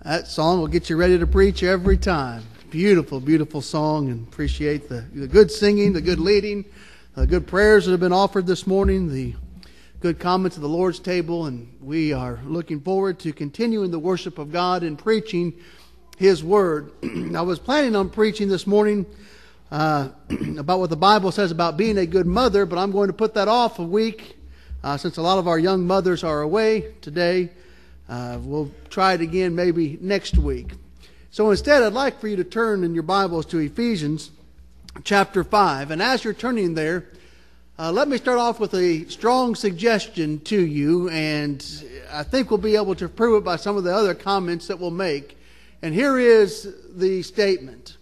That song will get you ready to preach every time. Beautiful, beautiful song, and appreciate the good singing, the good leading, the good prayers that have been offered this morning, the good comments at the Lord's table, and we are looking forward to continuing the worship of God and preaching His Word. I was planning on preaching this morning about what the Bible says about being a good mother, but I'm going to put that off a week since a lot of our young mothers are away today. We'll try it again maybe next week. So instead, I'd like for you to turn in your Bibles to Ephesians chapter 5. And as you're turning there, let me start off with a strong suggestion to you, and I think we'll be able to prove it by some of the other comments that we'll make. And here is the statement.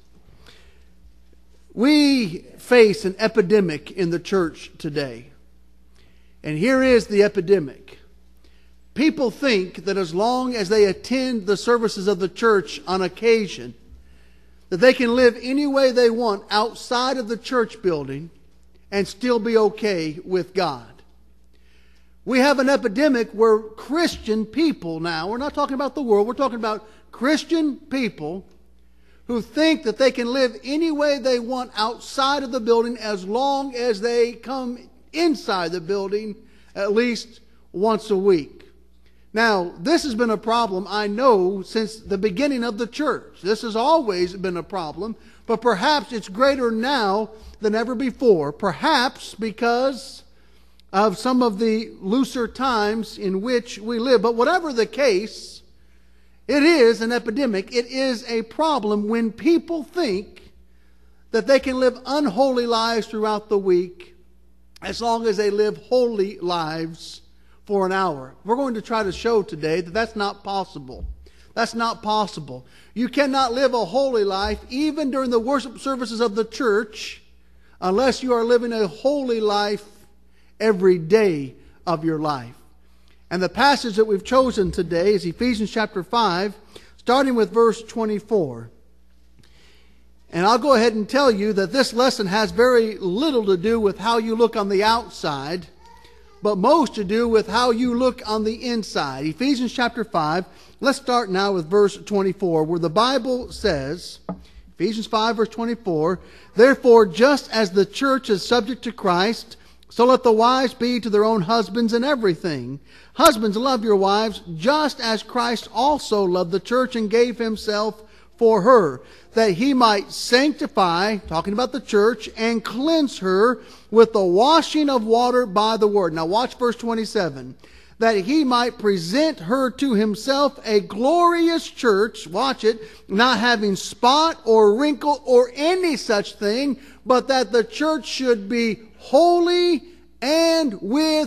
We face an epidemic in the church today. And here is the epidemic. People think that as long as they attend the services of the church on occasion, that they can live any way they want outside of the church building and still be okay with God. We have an epidemic where Christian people now, we're not talking about the world, we're talking about Christian people who think that they can live any way they want outside of the building as long as they come inside the building at least once a week. Now, this has been a problem, I know, since the beginning of the church. This has always been a problem, but perhaps it's greater now than ever before. Perhaps because of some of the looser times in which we live. But whatever the case, it is an epidemic. It is a problem when people think that they can live unholy lives throughout the week as long as they live holy lives for an hour. We're going to try to show today that that's not possible. That's not possible. You cannot live a holy life even during the worship services of the church unless you are living a holy life every day of your life. And the passage that we've chosen today is Ephesians chapter 5, starting with verse 24. And I'll go ahead and tell you that this lesson has very little to do with how you look on the outside, but most to do with how you look on the inside. Ephesians chapter 5, let's start now with verse 24, where the Bible says, Ephesians 5 verse 24, "Therefore, just as the church is subject to Christ, so let the wives be to their own husbands in everything. Husbands, love your wives, just as Christ also loved the church and gave himself for her, that he might sanctify," talking about the church, "and cleanse her with the washing of water by the word." Now watch verse 27. "That he might present her to himself a glorious church," watch it, "not having spot or wrinkle or any such thing, but that the church should be holy and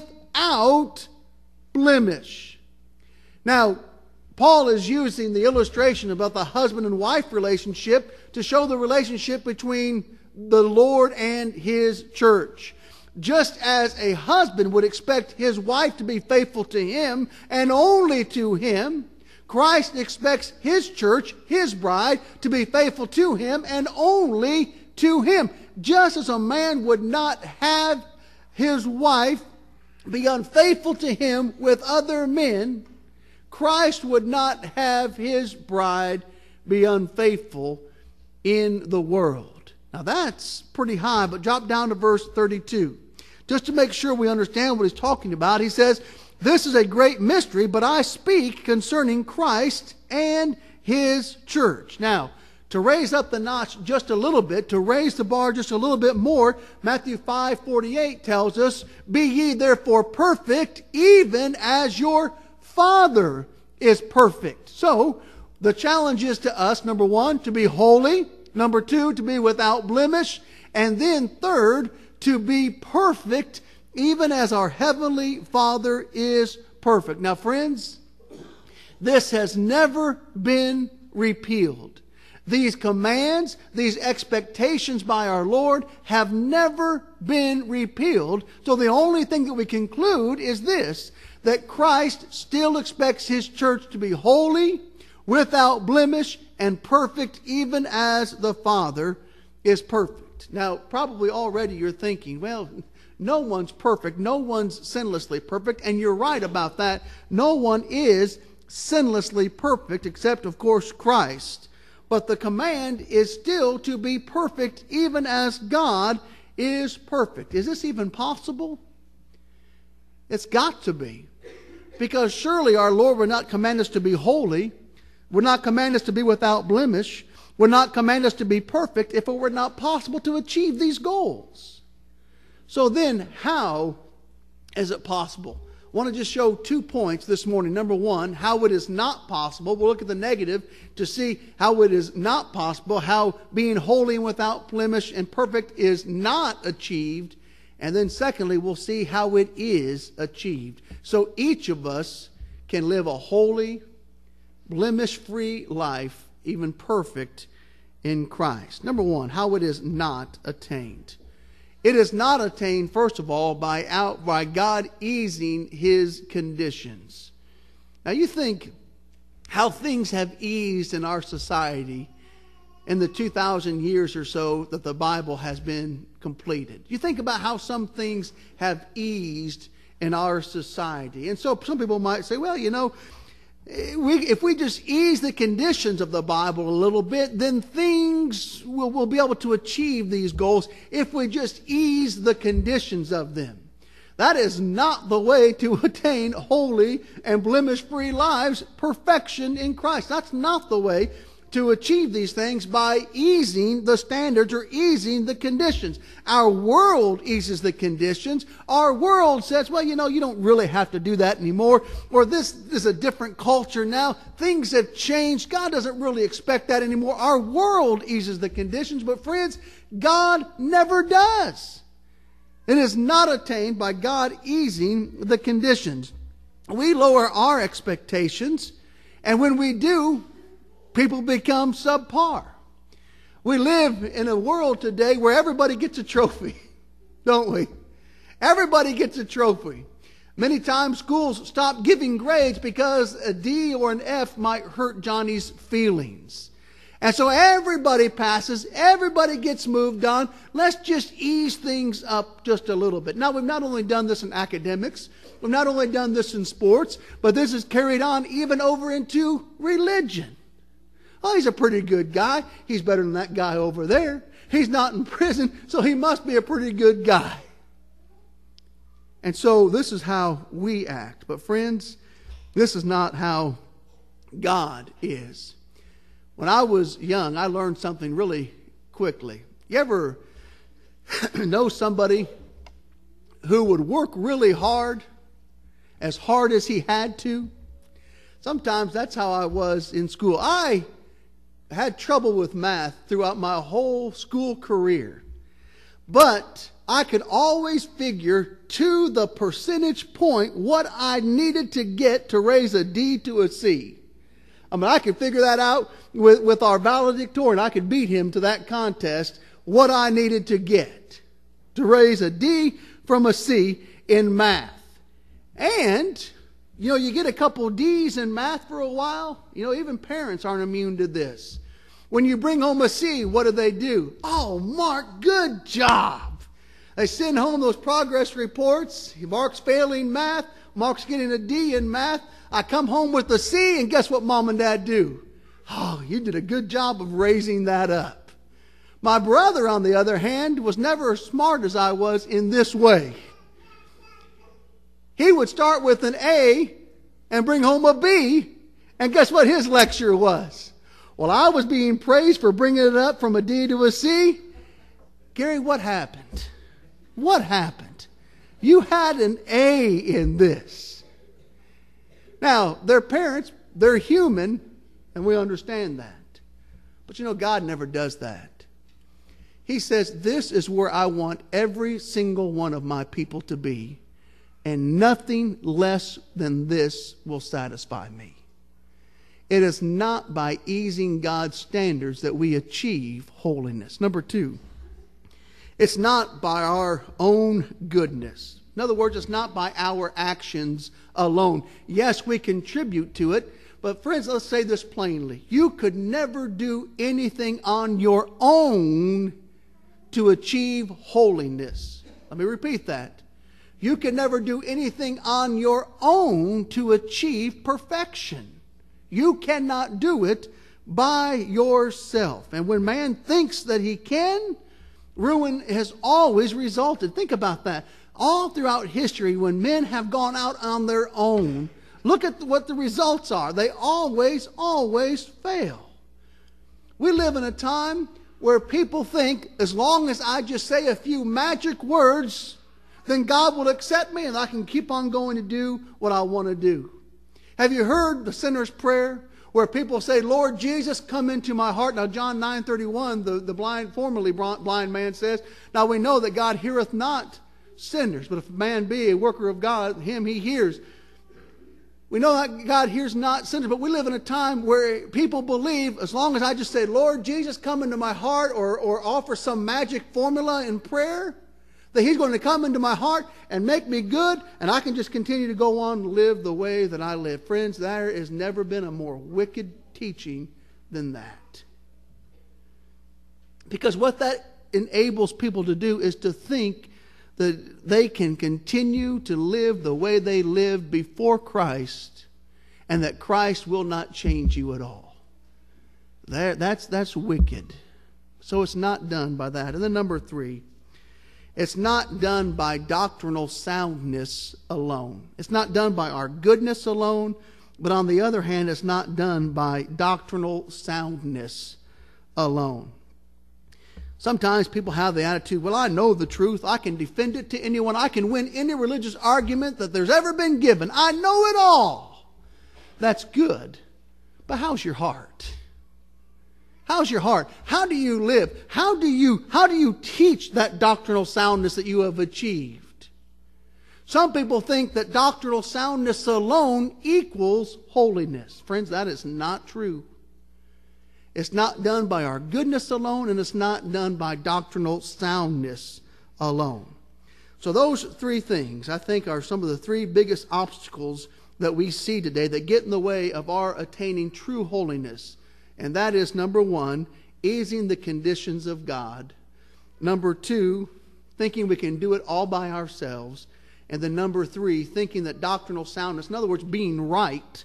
without blemish." Now, Paul is using the illustration about the husband and wife relationship to show the relationship between the Lord and His church. Just as a husband would expect his wife to be faithful to him and only to him, Christ expects His church, His bride, to be faithful to Him and only to Him. Just as a man would not have his wife be unfaithful to him with other men, Christ would not have His bride be unfaithful in the world. Now that's pretty high, but drop down to verse 32. Just to make sure we understand what he's talking about, he says, "This is a great mystery, but I speak concerning Christ and His church." Now, to raise up the notch just a little bit, to raise the bar just a little bit more, Matthew 5:48 tells us, "Be ye therefore perfect, even as your Father is perfect." So, the challenge is to us, number one, to be holy. Number two, to be without blemish. And then third, to be perfect, even as our Heavenly Father is perfect. Now, friends, this has never been repealed. These commands, these expectations by our Lord have never been repealed. So the only thing that we conclude is this, that Christ still expects His church to be holy, without blemish, and perfect, even as the Father is perfect. Now, probably already you're thinking, well, no one's perfect. No one's sinlessly perfect. And you're right about that. No one is sinlessly perfect, except, of course, Christ. But the command is still to be perfect, even as God is perfect. Is this even possible? It's got to be. Because surely our Lord would not command us to be holy, would not command us to be without blemish, would not command us to be perfect if it were not possible to achieve these goals. So then, how is it possible? I want to just show 2 points this morning. Number one, how it is not possible. We'll look at the negative to see how it is not possible, how being holy and without blemish and perfect is not achieved. And then secondly, we'll see how it is achieved. So each of us can live a holy, blemish-free life, even perfect in Christ. Number one, how it is not attained. It is not attained, first of all, by God easing His conditions. Now you think how things have eased in our society in the 2,000 years or so that the Bible has been completed. You think about how some things have eased in our society. And so some people might say, well, you know, if we just ease the conditions of the Bible a little bit, then things we'll be able to achieve these goals if we just ease the conditions of them. That is not the way to attain holy and blemish-free lives, perfection in Christ. That's not the way to achieve these things, by easing the standards or easing the conditions. Our world eases the conditions. Our world says, well, you know, you don't really have to do that anymore. Or this is a different culture now. Things have changed. God doesn't really expect that anymore. Our world eases the conditions. But friends, God never does. It is not attained by God easing the conditions. We lower our expectations, and when we do, people become subpar. We live in a world today where everybody gets a trophy, don't we? Everybody gets a trophy. Many times schools stop giving grades because a D or an F might hurt Johnny's feelings. And so everybody passes, everybody gets moved on. Let's just ease things up just a little bit. Now, we've not only done this in academics, we've not only done this in sports, but this is carried on even over into religion. Oh, he's a pretty good guy. He's better than that guy over there. He's not in prison, so he must be a pretty good guy. And so this is how we act. But friends, this is not how God is. When I was young, I learned something really quickly. You ever know somebody who would work really hard as he had to? Sometimes that's how I was in school. I had trouble with math throughout my whole school career. But I could always figure to the percentage point what I needed to get to raise a D to a C. I mean, I could figure that out with our valedictorian. I could beat him to that contest, what I needed to get to raise a D from a C in math. And, you know, you get a couple D's in math for a while. You know, even parents aren't immune to this. When you bring home a C, what do? Oh, Mark, good job. They send home those progress reports. Mark's failing math. Mark's getting a D in math. I come home with a C, and guess what Mom and Dad do? Oh, you did a good job of raising that up. My brother, on the other hand, was never as smart as I was in this way. He would start with an A and bring home a B, and guess what his lecture was? Well, I was being praised for bringing it up from a D to a C. Gary, what happened? What happened? You had an A in this. Now, their parents, they're human, and we understand that. But you know, God never does that. He says, this is where I want every single one of my people to be, and nothing less than this will satisfy me. It is not by easing God's standards that we achieve holiness. Number two, it's not by our own goodness. In other words, it's not by our actions alone. Yes, we contribute to it, but friends, let's say this plainly. You could never do anything on your own to achieve holiness. Let me repeat that. You can never do anything on your own to achieve perfection. You cannot do it by yourself. And when man thinks that he can, ruin has always resulted. Think about that. All throughout history, when men have gone out on their own, look at what the results are. They always fail. We live in a time where people think, as long as I just say a few magic words, then God will accept me and I can keep on going to do what I want to do. Have you heard the sinner's prayer where people say, Lord Jesus, come into my heart? Now, John 9:31, the formerly blind man says, now we know that God heareth not sinners, but if a man be a worker of God, him he hears. We know that God hears not sinners, but we live in a time where people believe, as long as I just say, Lord Jesus, come into my heart, or offer some magic formula in prayer, that he's going to come into my heart and make me good, and I can just continue to go on and live the way that I live. Friends, there has never been a more wicked teaching than that. Because what that enables people to do is to think that they can continue to live the way they lived before Christ, and that Christ will not change you at all. That's wicked. So it's not done by that. And then number 3, it's not done by doctrinal soundness alone. It's not done by our goodness alone, but on the other hand, it's not done by doctrinal soundness alone. Sometimes people have the attitude, well, I know the truth. I can defend it to anyone. I can win any religious argument that there's ever been given. I know it all. That's good. But how's your heart? How's your heart? How do you live? How do you teach that doctrinal soundness that you have achieved? Some people think that doctrinal soundness alone equals holiness. Friends, that is not true. It's not done by our goodness alone, and it's not done by doctrinal soundness alone. So those 3 things, I think, are some of the 3 biggest obstacles that we see today that get in the way of our attaining true holiness. And that is, number 1, easing the conditions of God. Number 2, thinking we can do it all by ourselves. And then number 3, thinking that doctrinal soundness, in other words, being right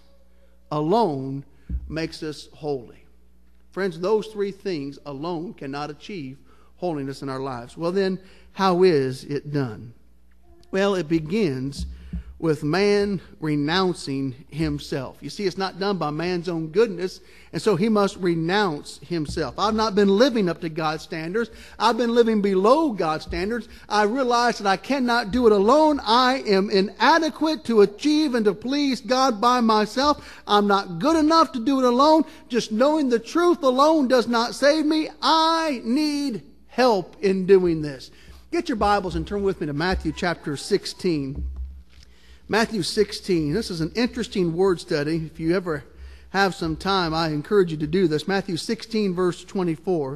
alone, makes us holy. Friends, those 3 things alone cannot achieve holiness in our lives. Well then, how is it done? Well, it begins with man renouncing himself. You see, it's not done by man's own goodness, and so he must renounce himself. I've not been living up to God's standards. I've been living below God's standards. I realize that I cannot do it alone. I am inadequate to achieve and to please God by myself. I'm not good enough to do it alone. Just knowing the truth alone does not save me. I need help in doing this. Get your Bibles and turn with me to Matthew chapter 16. Matthew 16. This is an interesting word study. If you ever have some time, I encourage you to do this. Matthew 16, verse 24.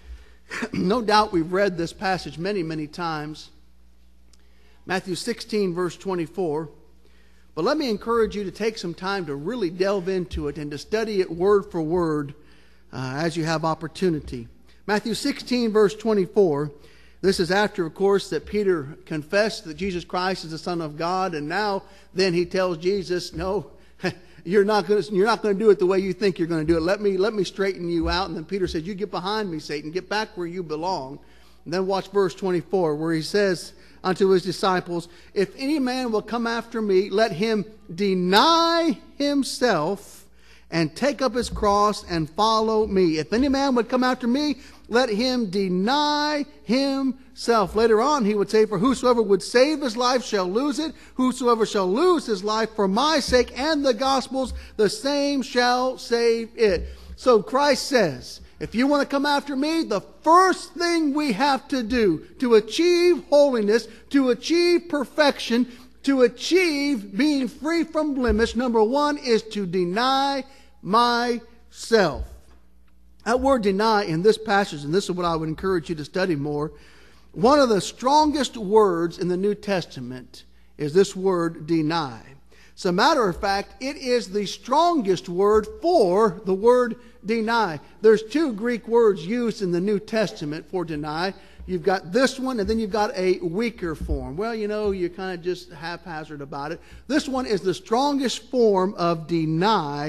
No doubt we've read this passage many, many times. Matthew 16, verse 24. But let me encourage you to take some time to really delve into it and to study it word for word as you have opportunity. Matthew 16, verse 24. This is after, of course, that Peter confessed that Jesus Christ is the Son of God, and now then he tells Jesus, no, you're not going to do it the way you think you're going to do it. Let me straighten you out. And then Peter says, you get behind me, Satan. Get back where you belong. And then watch verse 24, where he says unto his disciples, if any man will come after me, let him deny himself and take up his cross and follow me. If any man would come after me, let him deny himself. Later on, he would say, for whosoever would save his life shall lose it. Whosoever shall lose his life for my sake and the gospel's, the same shall save it. So Christ says, if you want to come after me, the first thing we have to do to achieve holiness, to achieve perfection, to achieve being free from blemish, number 1 is to deny myself. That word deny in this passage, and this is what I would encourage you to study more, one of the strongest words in the New Testament is this word deny. As a matter of fact, it is the strongest word for the word deny. There's 2 Greek words used in the New Testament for deny. You've got this one, and then you've got a weaker form. Well, you're kind of just haphazard about it. This one is the strongest form of deny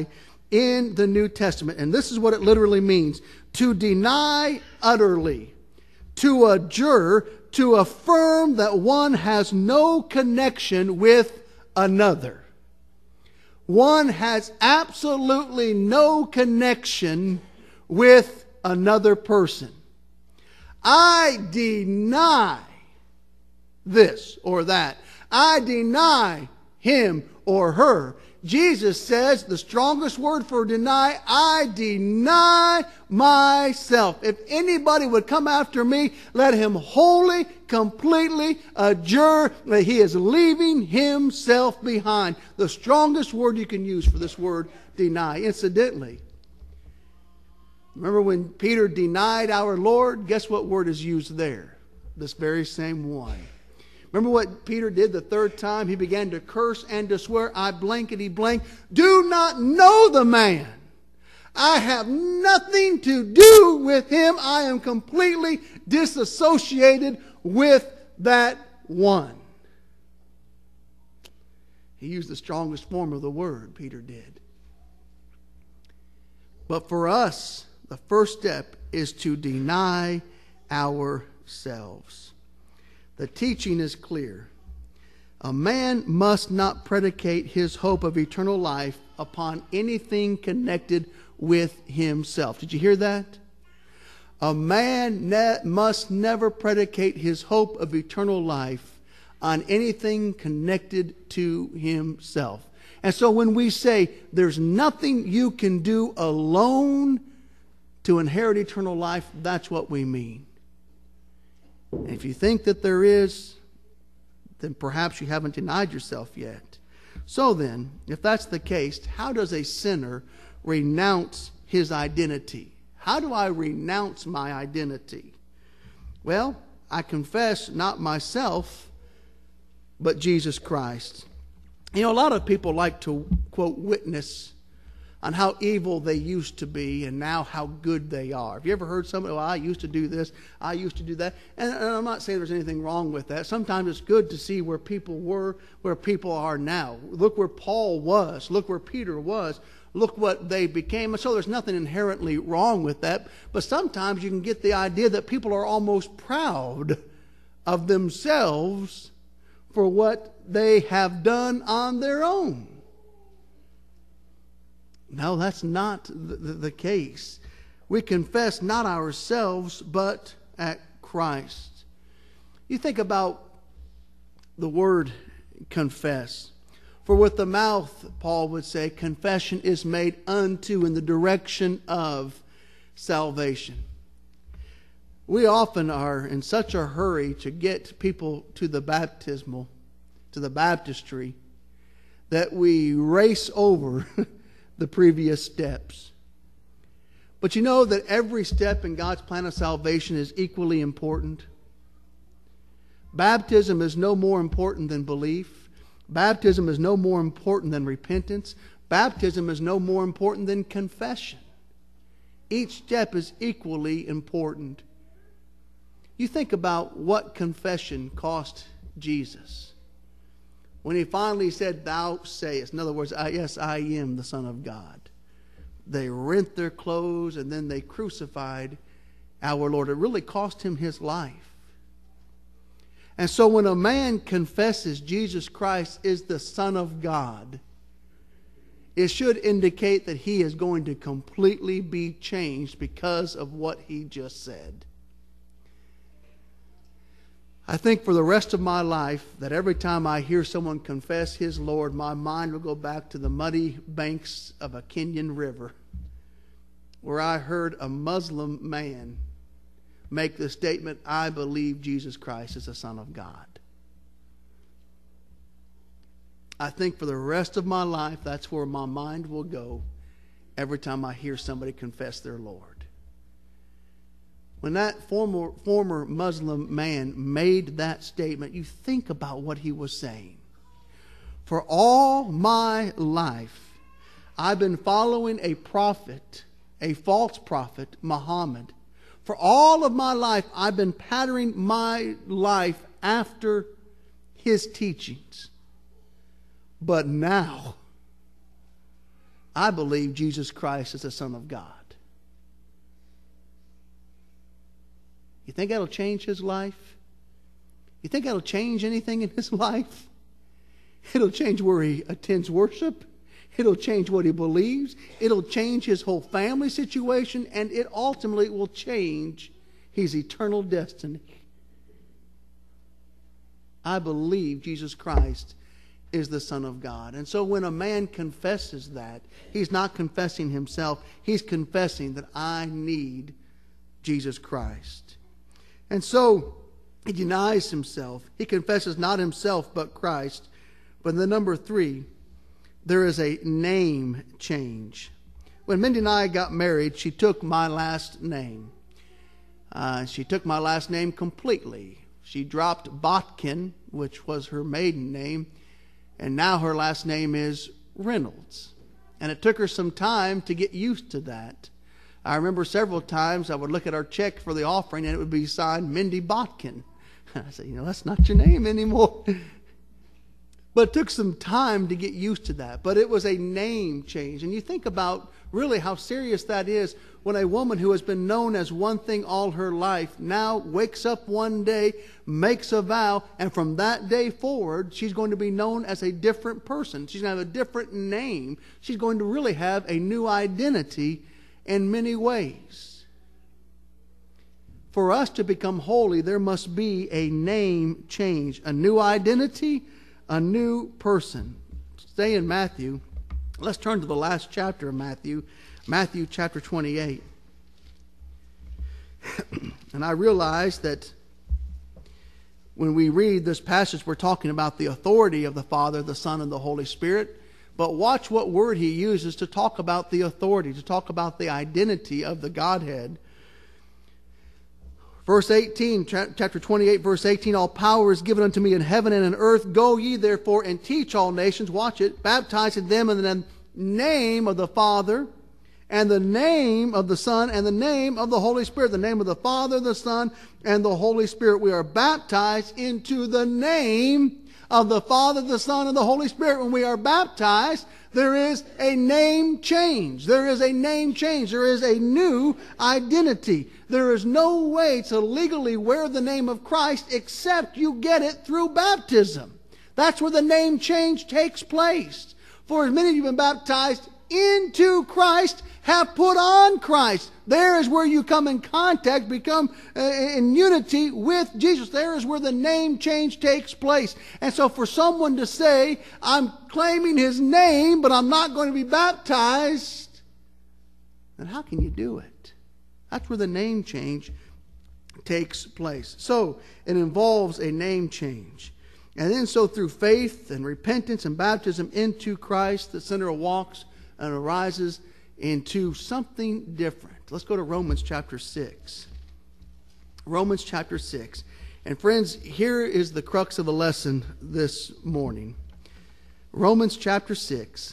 in the New Testament. And this is what it literally means: to deny utterly, to adjure, to affirm that one has no connection with another. One has absolutely no connection with another person. I deny this or that. I deny him or her. Jesus says the strongest word for deny: I deny myself. If anybody would come after me, let him wholly, completely adjure that he is leaving himself behind. The strongest word you can use for this word, deny. Incidentally, remember when Peter denied our Lord? Guess what word is used there? This very same one. Remember what Peter did the third time? He began to curse and to swear, I blankety blank, do not know the man. I have nothing to do with him. I am completely disassociated with that one. He used the strongest form of the word, Peter did. But for us, the first step is to deny ourselves. The teaching is clear. A man must not predicate his hope of eternal life upon anything connected with himself. Did you hear that? A man must never predicate his hope of eternal life on anything connected to himself. And so when we say there's nothing you can do alone to inherit eternal life, that's what we mean. And if you think that there is, then perhaps you haven't denied yourself yet. So then, if that's the case, how does a sinner renounce his identity? How do I renounce my identity? Well, I confess not myself, but Jesus Christ. You know, a lot of people like to, quote, witness on how evil they used to be and now how good they are. Have you ever heard somebody, well, I used to do this, I used to do that? And I'm not saying there's anything wrong with that. Sometimes it's good to see where people were, where people are now. Look where Paul was. Look where Peter was. Look what they became. And so there's nothing inherently wrong with that. But sometimes you can get the idea that people are almost proud of themselves for what they have done on their own. No, that's not the case. We confess not ourselves, but at Christ. You think about the word confess. For with the mouth, Paul would say, confession is made unto in the direction of salvation. We often are in such a hurry to get people to the baptistry, that we race over the previous steps. But you know that every step in God's plan of salvation is equally important. Baptism is no more important than belief. Baptism is no more important than repentance. Baptism is no more important than confession. Each step is equally important. You think about what confession cost Jesus. When he finally said, thou sayest, in other words, yes, I am the Son of God. They rent their clothes and then they crucified our Lord. It really cost him his life. And so when a man confesses Jesus Christ is the Son of God, it should indicate that he is going to completely be changed because of what he just said. I think for the rest of my life that every time I hear someone confess his Lord, my mind will go back to the muddy banks of a Kenyan river where I heard a Muslim man make the statement, I believe Jesus Christ is the Son of God. I think for the rest of my life, that's where my mind will go every time I hear somebody confess their Lord. When that former Muslim man made that statement, you think about what he was saying. For all my life, I've been following a prophet, a false prophet, Muhammad. For all of my life, I've been patterning my life after his teachings. But now I believe Jesus Christ is the Son of God. You think that'll change his life? You think that'll change anything in his life? It'll change where he attends worship. It'll change what he believes. It'll change his whole family situation. And it ultimately will change his eternal destiny. I believe Jesus Christ is the Son of God. And so when a man confesses that, he's not confessing himself. He's confessing that I need Jesus Christ. And so he denies himself. He confesses not himself but Christ. But then number 3, there is a name change. When Mindy and I got married, she took my last name. She took my last name completely. She dropped Botkin, which was her maiden name, and now her last name is Reynolds. And it took her some time to get used to that. I remember several times I would look at our check for the offering and it would be signed Mindy Botkin. And I said, that's not your name anymore. But it took some time to get used to that. But it was a name change. And you think about really how serious that is when a woman who has been known as one thing all her life now wakes up one day, makes a vow, and from that day forward, she's going to be known as a different person. She's going to have a different name. She's going to really have a new identity in many ways. For us to become holy, there must be a name change, a new identity, a new person. Stay in Matthew. Let's turn to the last chapter of Matthew, Matthew chapter 28. And I realize that when we read this passage, we're talking about the authority of the Father, the Son, and the Holy Spirit. But watch what word he uses to talk about the authority, to talk about the identity of the Godhead. Verse 18, chapter 28, verse 18, all power is given unto me in heaven and in earth. Go ye therefore and teach all nations, watch it, baptizing them in the name of the Father and the name of the Son and the name of the Holy Spirit. The name of the Father, the Son, and the Holy Spirit. We are baptized into the name of the Father, the Son, and the Holy Spirit. When we are baptized, there is a name change. There is a name change. There is a new identity. There is no way to legally wear the name of Christ except you get it through baptism. That's where the name change takes place. For as many of you have been baptized into Christ have put on Christ. There is where you come in contact, become in unity with Jesus. There is where the name change takes place. And so for someone to say, I'm claiming his name, but I'm not going to be baptized, then how can you do it? That's where the name change takes place. So it involves a name change. And then so through faith and repentance and baptism into Christ, the sinner walks and arises into something different. Let's go to Romans chapter 6. Romans chapter 6. And friends, here is the crux of the lesson this morning. Romans chapter 6.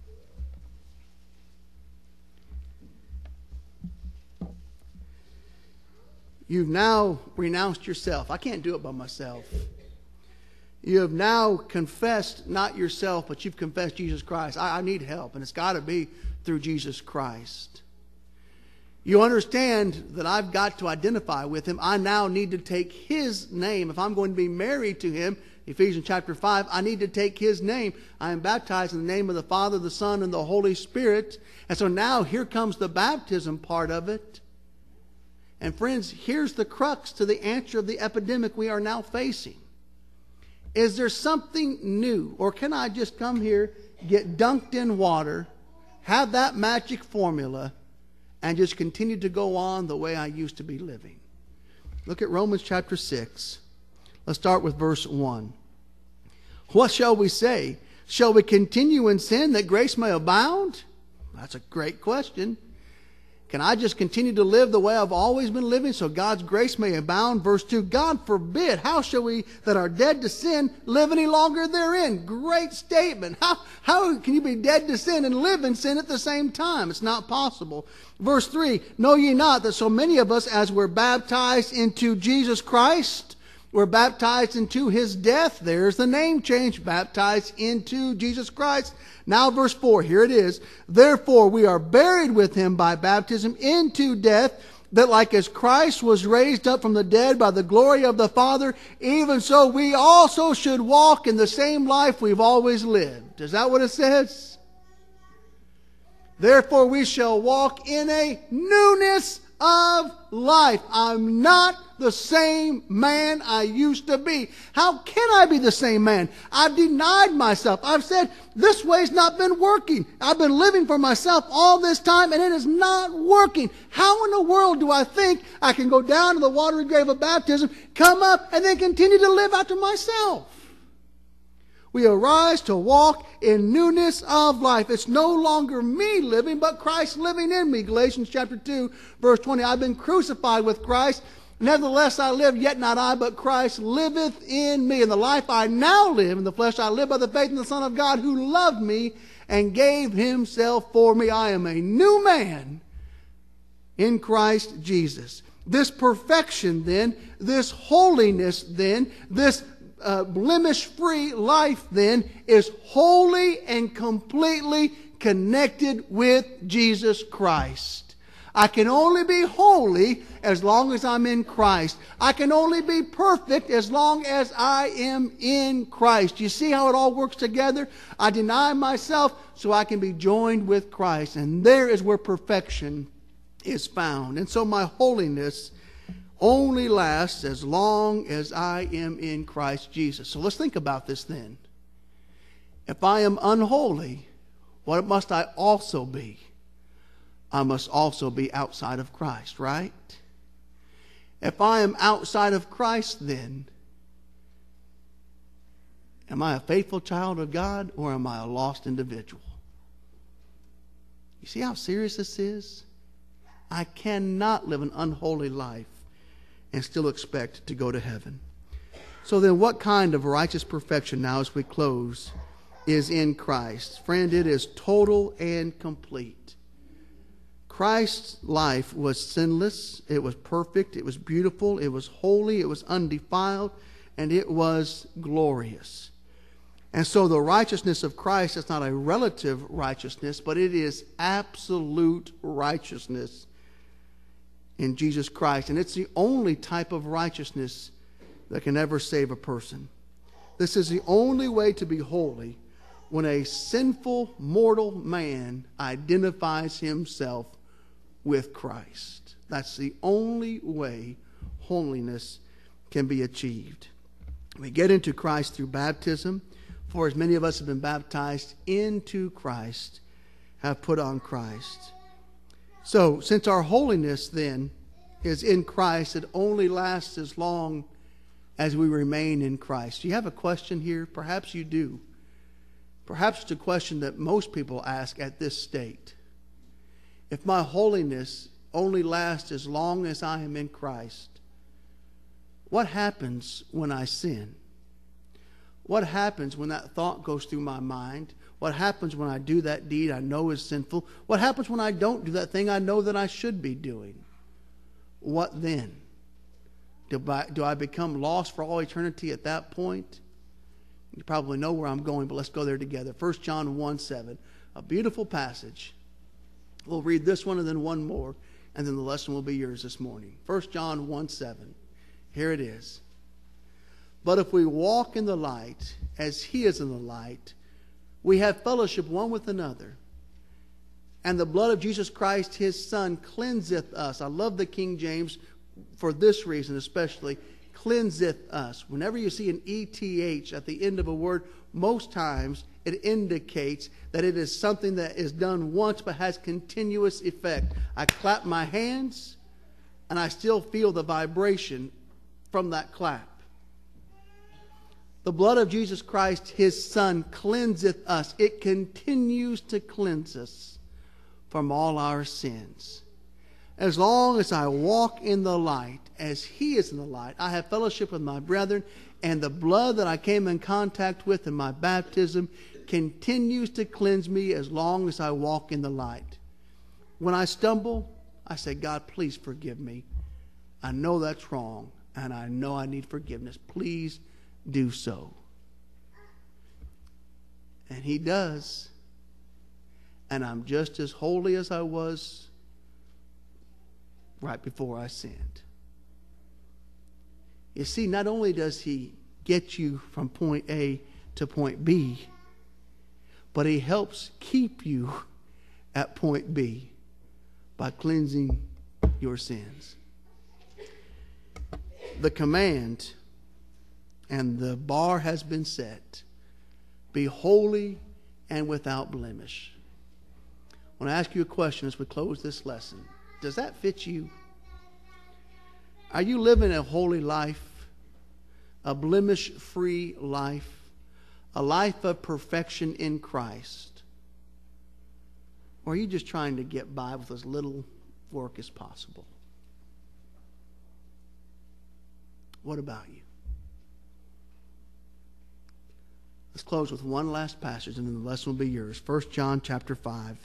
You've now renounced yourself. I can't do it by myself. You have now confessed not yourself, but you've confessed Jesus Christ. I need help, and it's got to be through Jesus Christ. You understand that I've got to identify with him. I now need to take his name. If I'm going to be married to him, Ephesians chapter 5, I need to take his name. I am baptized in the name of the Father, the Son, and the Holy Spirit. And so now here comes the baptism part of it. And friends, here's the crux to the answer of the epidemic we are now facing. Is there something new? Or can I just come here, get dunked in water, have that magic formula, and just continue to go on the way I used to be living? Look at Romans chapter 6. Let's start with verse 1. What shall we say? Shall we continue in sin that grace may abound? That's a great question. Can I just continue to live the way I've always been living so God's grace may abound? Verse 2, God forbid, how shall we that are dead to sin live any longer therein? Great statement. How can you be dead to sin and live in sin at the same time? It's not possible. Verse 3, know ye not that so many of us as were baptized into Jesus Christ We're baptized into his death. There's the name change. Baptized into Jesus Christ. Now verse 4, here it is. Therefore we are buried with him by baptism into death, that like as Christ was raised up from the dead by the glory of the Father, even so we also should walk in the same life we've always lived. Is that what it says? Therefore we shall walk in a newness of life. I'm not the same man I used to be. How can I be the same man? I've denied myself. I've said, this way's not been working. I've been living for myself all this time and it is not working. How in the world do I think I can go down to the watery grave of baptism, come up, and then continue to live after myself? We arise to walk in newness of life. It's no longer me living, but Christ living in me. Galatians chapter 2, verse 20. I've been crucified with Christ. Nevertheless I live, yet not I, but Christ liveth in me. And the life I now live in the flesh, I live by the faith in the Son of God, who loved me and gave himself for me. I am a new man in Christ Jesus. This perfection then, this holiness then, this blemish-free life then is wholly and completely connected with Jesus Christ. I can only be holy as long as I'm in Christ. I can only be perfect as long as I am in Christ. You see how it all works together? I deny myself so I can be joined with Christ. And there is where perfection is found. And so my holiness only lasts as long as I am in Christ Jesus. So let's think about this then. If I am unholy, what must I also be? I must also be outside of Christ, right? If I am outside of Christ, then am I a faithful child of God or am I a lost individual? You see how serious this is? I cannot live an unholy life and still expect to go to heaven. So then what kind of righteous perfection, now as we close, is in Christ? Friend, it is total and complete. Christ's life was sinless, it was perfect, it was beautiful, it was holy, it was undefiled, and it was glorious. And so the righteousness of Christ is not a relative righteousness, but it is absolute righteousness in Jesus Christ. And it's the only type of righteousness that can ever save a person. This is the only way to be holy, when a sinful mortal man identifies himself with Christ. That's the only way holiness can be achieved. We get into Christ through baptism, for as many of us have been baptized into Christ, have put on Christ. So, since our holiness then is in Christ, it only lasts as long as we remain in Christ. Do you have a question here? Perhaps you do. Perhaps it's a question that most people ask at this state. If my holiness only lasts as long as I am in Christ, what happens when I sin? What happens when that thought goes through my mind? What happens when I do that deed I know is sinful? What happens when I don't do that thing I know that I should be doing? What then? Do I become lost for all eternity at that point? You probably know where I'm going, but let's go there together. 1 John 1:7, a beautiful passage. We'll read this one and then one more, and then the lesson will be yours this morning. 1 John 1:7. Here it is. But if we walk in the light, as he is in the light, we have fellowship one with another. And the blood of Jesus Christ, his Son, cleanseth us. I love the King James for this reason especially. Cleanseth us. Whenever you see an ETH at the end of a word, most times it indicates that it is something that is done once but has continuous effect. I clap my hands and I still feel the vibration from that clap. The blood of Jesus Christ, his Son, cleanseth us. It continues to cleanse us from all our sins. As long as I walk in the light, as he is in the light, I have fellowship with my brethren, and the blood that I came in contact with in my baptism continues to cleanse me as long as I walk in the light. When I stumble, I say, God, please forgive me. I know that's wrong. and I know I need forgiveness. Please do so. And he does. And I'm just as holy as I was right before I sinned. You see, not only does he get you from point A to point B, but he helps keep you at point B by cleansing your sins. The command and the bar has been set. Be holy and without blemish. I want to ask you a question as we close this lesson. Does that fit you? Are you living a holy life, a blemish-free life, a life of perfection in Christ? Or are you just trying to get by with as little work as possible? What about you? Let's close with one last passage and then the lesson will be yours. 1 John chapter 5.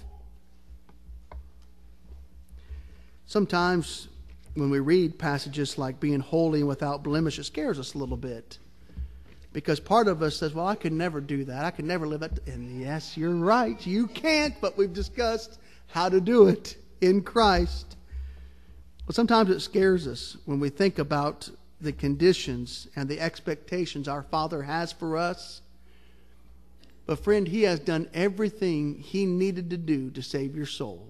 Sometimes when we read passages like being holy and without blemish, it scares us a little bit. Because part of us says, well, I could never do that. I could never live that. And yes, you're right. You can't, but we've discussed how to do it in Christ. But sometimes it scares us when we think about the conditions and the expectations our Father has for us. But friend, He has done everything He needed to do to save your soul.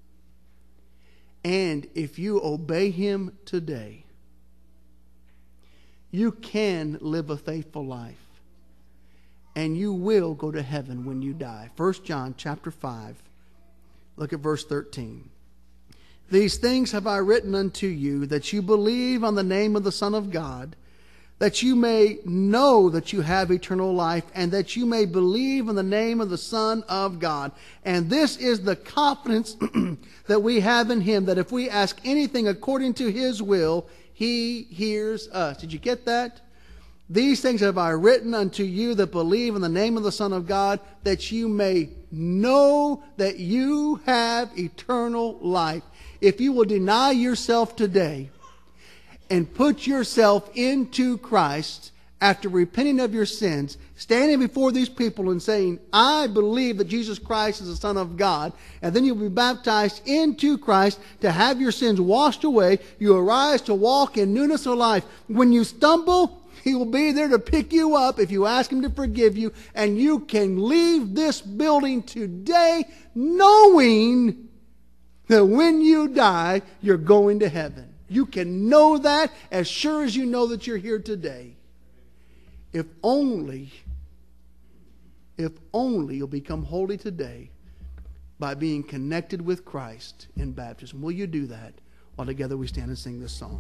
And if you obey Him today, you can live a faithful life. And you will go to heaven when you die. 1 John chapter 5. Look at verse 13. These things have I written unto you, that you believe on the name of the Son of God, that you may know that you have eternal life, and that you may believe in the name of the Son of God. And this is the confidence that we have in Him, that if we ask anything according to His will, He hears us. Did you get that? These things have I written unto you that believe in the name of the Son of God, that you may know that you have eternal life. If you will deny yourself today and put yourself into Christ after repenting of your sins, standing before these people and saying, I believe that Jesus Christ is the Son of God, and then you'll be baptized into Christ to have your sins washed away, you arise to walk in newness of life. When you stumble, He will be there to pick you up if you ask Him to forgive you, and you can leave this building today knowing that when you die, you're going to heaven. You can know that as sure as you know that you're here today. If only you'll become holy today by being connected with Christ in baptism. Will you do that while together we stand and sing this song?